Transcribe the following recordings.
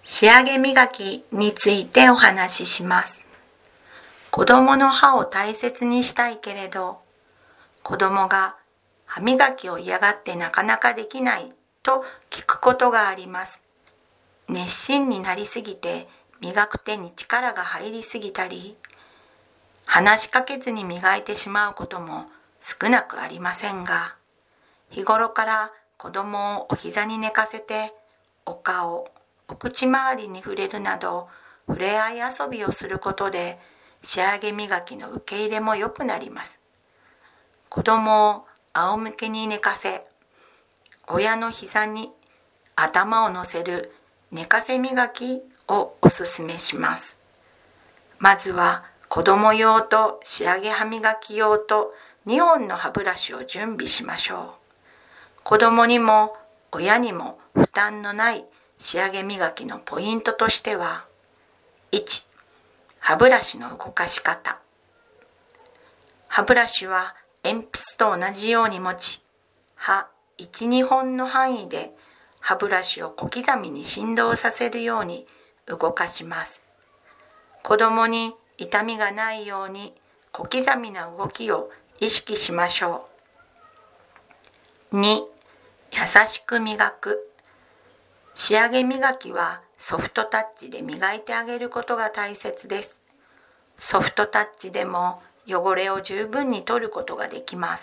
仕上げ磨きについてお話しします。子供の歯を大切にしたいけれど、子供が歯磨きを嫌がってなかなかできないと聞くことがあります。熱心になりすぎて磨く手に力が入りすぎたり、話しかけずに磨いてしまうことも少なくありませんが、日頃から子供をお膝に寝かせてお顔、お口周りに触れるなど触れ合い遊びをすることで仕上げ磨きの受け入れも良くなります。子供を仰向けに寝かせ、親の膝に頭を乗せる寝かせ磨きをおすすめします。まずは子供用と仕上げ歯磨き用と2本の歯ブラシを準備しましょう。子供にも親にも負担のない仕上げ磨きのポイントとしては、1、歯ブラシの動かし方。歯ブラシは鉛筆と同じように持ち、歯1、2本の範囲で歯ブラシを小刻みに振動させるように動かします。子供に痛みがないように小刻みな動きを意識しましょう。2、優しく磨く。仕上げ磨きはソフトタッチで磨いてあげることが大切です。ソフトタッチでも汚れを十分に取ることができます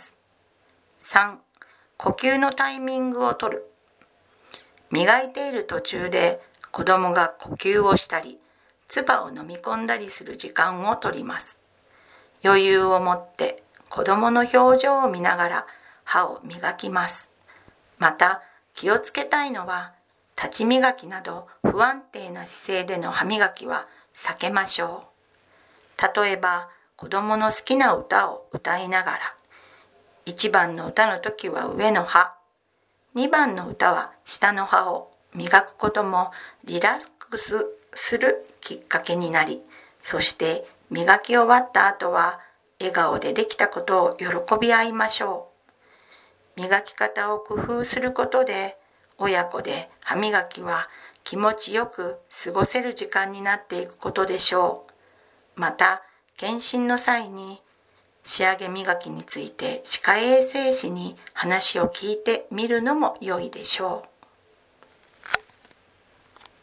。3、呼吸のタイミングを取る。磨いている途中で子供が呼吸をしたり、唾を飲み込んだりする時間を取ります。余裕を持って子供の表情を見ながら歯を磨きます。また気をつけたいのは、立ち磨きなど不安定な姿勢での歯磨きは避けましょう。例えば子供の好きな歌を歌いながら、1番の歌の時は上の歯、2番の歌は下の歯を磨くこともリラックスするきっかけになり、そして磨き終わった後は笑顔でできたことを喜び合いましょう。磨き方を工夫することで、親子で歯磨きは気持ちよく過ごせる時間になっていくことでしょう。また、検診の際に仕上げ磨きについて歯科衛生士に話を聞いてみるのも良いでしょう。